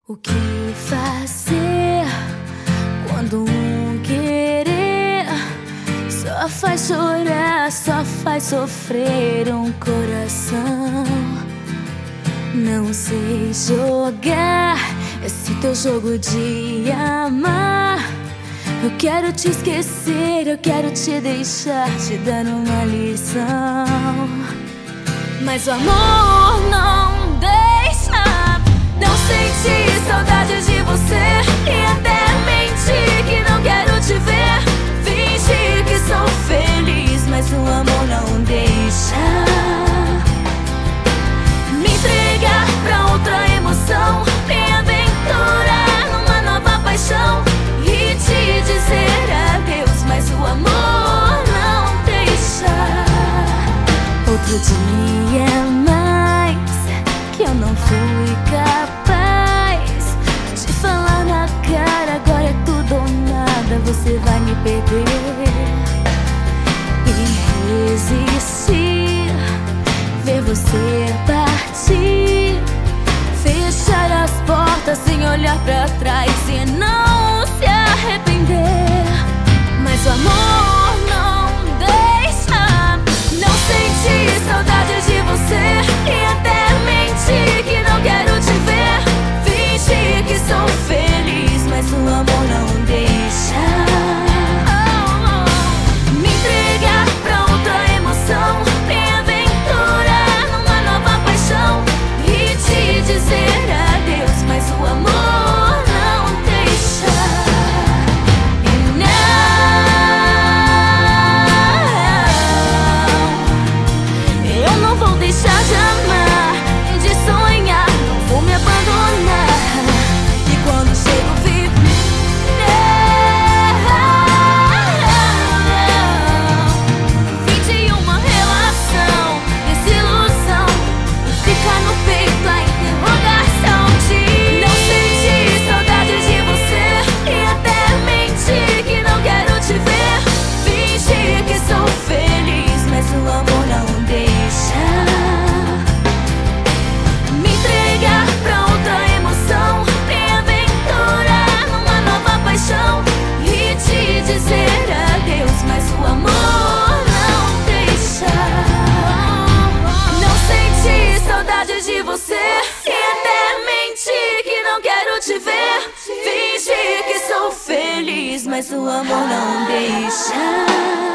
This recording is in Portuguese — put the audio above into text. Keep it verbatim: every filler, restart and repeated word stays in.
O que fazer quando um querer só faz chorar, só faz sofrer um coração? Não sei jogar esse teu jogo de amar. Eu quero te esquecer, eu quero te deixar, te dando uma lição. Mas o amor não deixa. Não senti saudade de você e até menti que não quero te ver. Fingi que sou feliz, mas o amor não deixa. Me entregar pra outra emoção, me aventurar numa nova paixão e te dizer adeus, mas o amor não deixa. Outro dia mais que eu não fui capaz de falar na cara, agora é tudo ou nada, você vai me perder. E resistir, ver você partir, fechar as portas sem olhar pra trás e não se arrepender. Mas o amor não deixa. Não senti saudade de você e até menti que não quero te ver. Fingi que sou feliz, mas o amor não deixa. Me entregar pra outra emoção, me aventurar numa nova paixão e te dizer adeus, mas o amor não deixa. E não, eu não vou deixar de amar, de sonhar, não vou me abandonar. E quando chego vivo, fim de uma relação, desilusão, fica no peito a interrogação de não senti saudade de você e até menti que não quero te ver. Fingi que sou feliz, mas o amor não deixa. Me entregar pra outra emoção, me aventurar numa nova paixão e te dizer adeus, mas o amor não deixa. Não senti saudade de você e até menti que não quero te ver. Fingi que sou feliz, mas o amor não deixa.